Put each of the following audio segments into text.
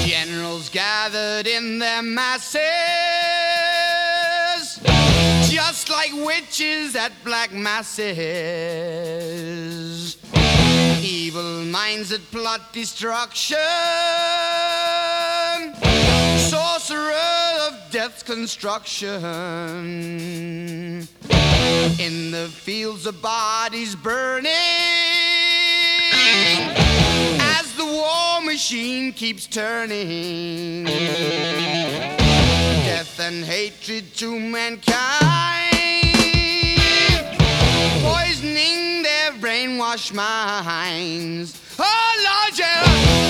Generals gathered in their masses, just like witches at black masses. Evil minds that plot destruction, sorcerer of death's construction. In the fields of bodies burning, as the war machine keeps turning. Death and hatred to mankind, poisoning their brainwashed minds. Oh Lord, yeah.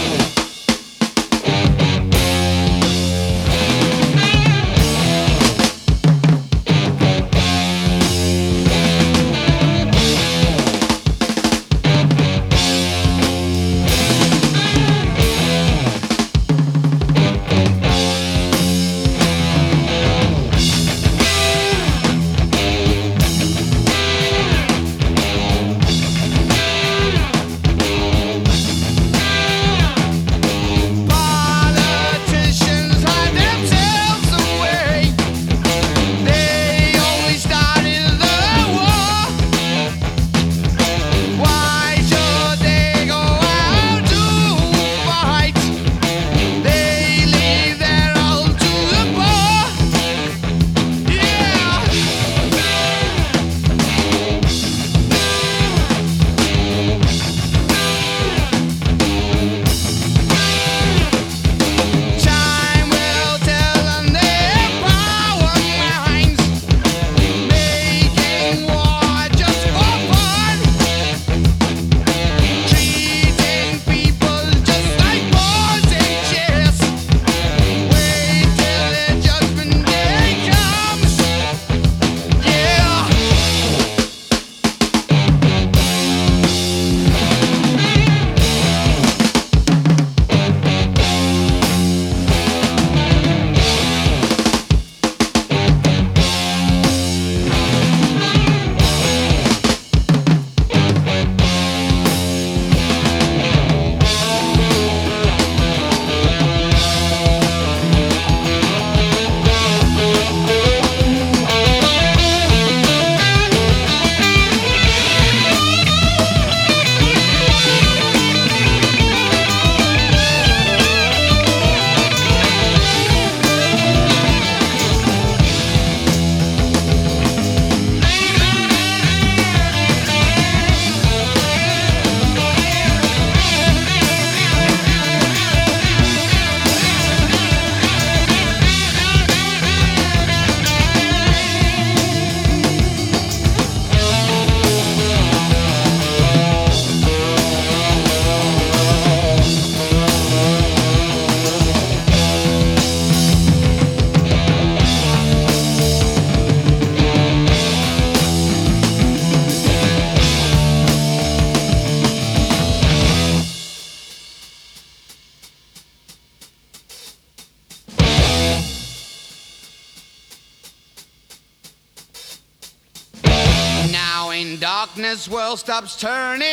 In darkness, world stops turning,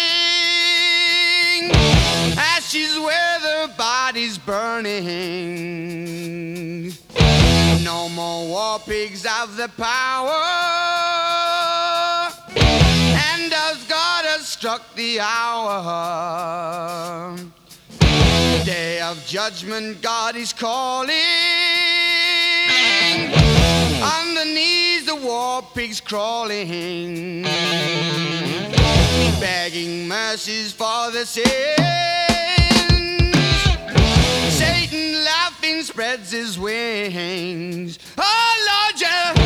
ashes where the body's burning. No more war pigs have the power, and as God has struck the hour, day of judgment God is calling. Underneath the war pigs crawling, begging mercies for the sins. Satan laughing spreads his wings. Oh Lord, yeah.